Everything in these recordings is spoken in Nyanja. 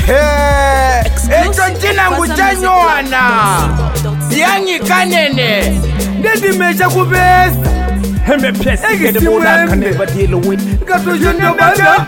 Echo chinangu chanyoana Yangi kanene Ndedimesha kubesa Heme pesa Kede mona kaneba deal with Kato jondo bada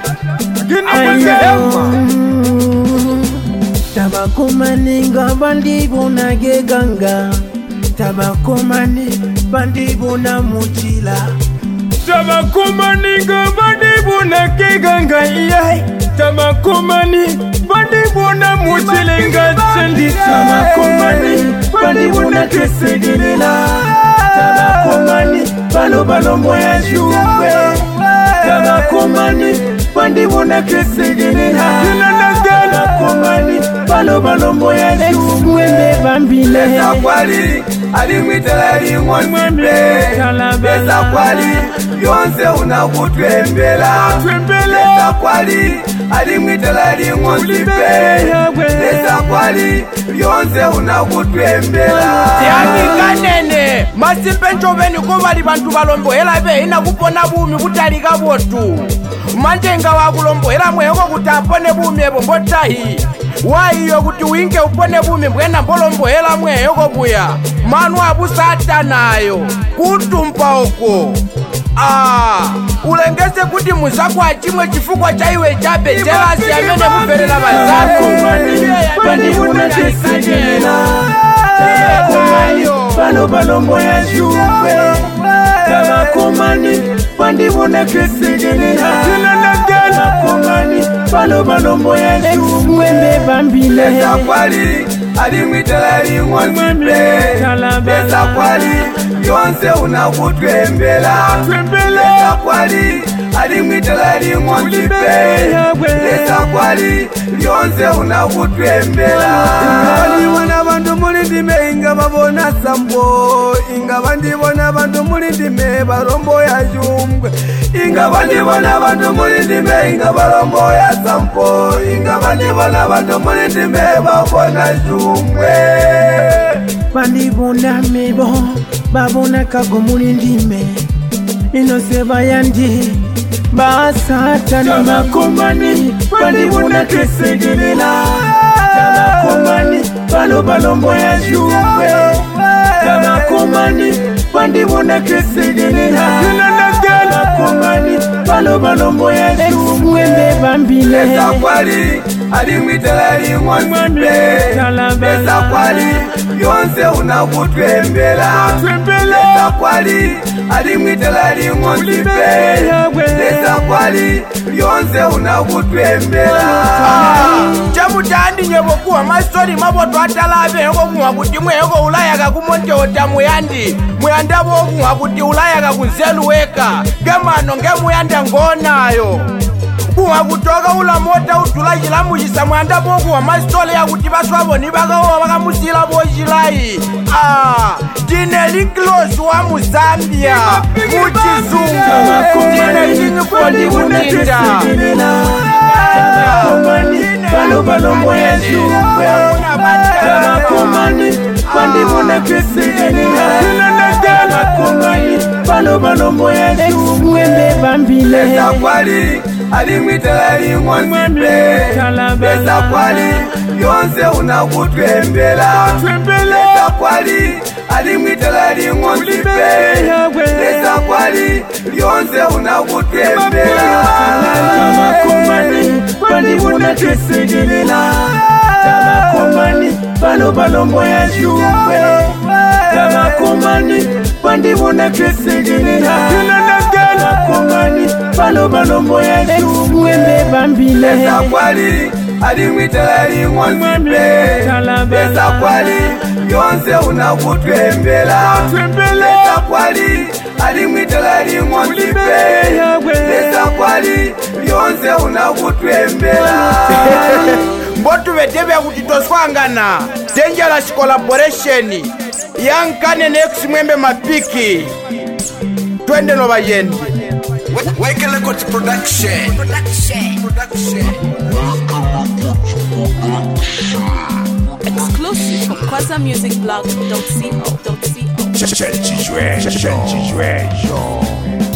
Tabakumani ngabandi buna geganga Tabakumani bandi buna muchila Tabakumani ngabandi buna geganga Iyai Tabakumani bandi buna muchilinga Chendi Tabakumani bandi buna kesegelela Tabakumani balo moya juwe Tabakumani bandi buna kesegelela Tabakumani balo moya juwe Bambile Besa kwali alimwitala limwembe Besa kwali yonse unakutwembela Besa kwali alimwitala limwembe Besa kwali yonse unakutwembela Yani kanene Masipencho beni kubali bantu balombo Hela be ina kupona bumi kutalika botu Manjenga wakulombo Hela mweko kutapone bumi ebo mbotahi Waiyo kuti winke upone bumi mbwena mbolombo hela mwe yoko buya Manu abusata nayo Kutumpa oko Ulengese kuti muzako achimwe chifukwa chaiwe chabe Jelasi ya mene muperela mazako Bandi buna kesegelela Balo moya juwe Tabakumani bandi buna kesegelela Tabakumani balo moya juwe Bambile Besa kwali alimwitala limwembe Besa kwali yonse unakutwembela Besa kwali alimwitala limwembe Besa kwali yonse unakutwembela Inga bantu mulindime inga babona sambo Inga bandibona bantu mulindime barombo ya jumbwe Inga bandibona bantu mulindime inga barombo ya sampo Inga bandibona bantu mulindime babona jumbwe Bandibona mebo babona kago mulindime Inose bayandi Basata na makomani Bandibona kesegelela Tabakumani balo moya juwe Tabakumani bandibona kesegelela Tabakumani balo moya juwe Bambile Besa kwali alimwitala limwembe Besa kwali yonse unakutwembela Besa kwali alimwitala limwembe Besa kwali yonse unakutwembela Chamutandi nyebokuwa mastori maboto atalabe Yoko kuwa kuti mweko ulayaka kumonte otamuyandi Muyanda bokuwa kuti ulayaka kunzelu weka Gemano ngemuyanda ngonayo Kuwa kutoka ula mota utula jilamu jisa mwanda boku wa masitole ya kutibaswabo nibagawa waka musila bojilai Dine Linklos wa Muzambia Muchizungu Dine Linkfoli Mutinda Balo moya juwe Tabakumani bandibona kesegelela Tabakumani balo moya juwe Bambile Besa kwali alimwitala limwembe Besa kwali yonse unakutwembela Besa kwali alimwitala limwembe Besa kwali yonse unakutwembela Tabakumani bandibona kesegelela Tabakumani balo moya juwe Tabakumani bandibona kesegelela Tabakumani balo moya juwe Bambile Besa kwali alimwitala limwembe Besa kwali yonse unakutwembela Besa kwali alimwitala limwembe Besa kwali yonse unakutwembela Mbotu vedebe kuti toswangana Dangerous collaboration Young Kane next mwembe mapiki Twende no bayendi Wekele Koti production Exclusive from KwazaMusicBlog.co. Change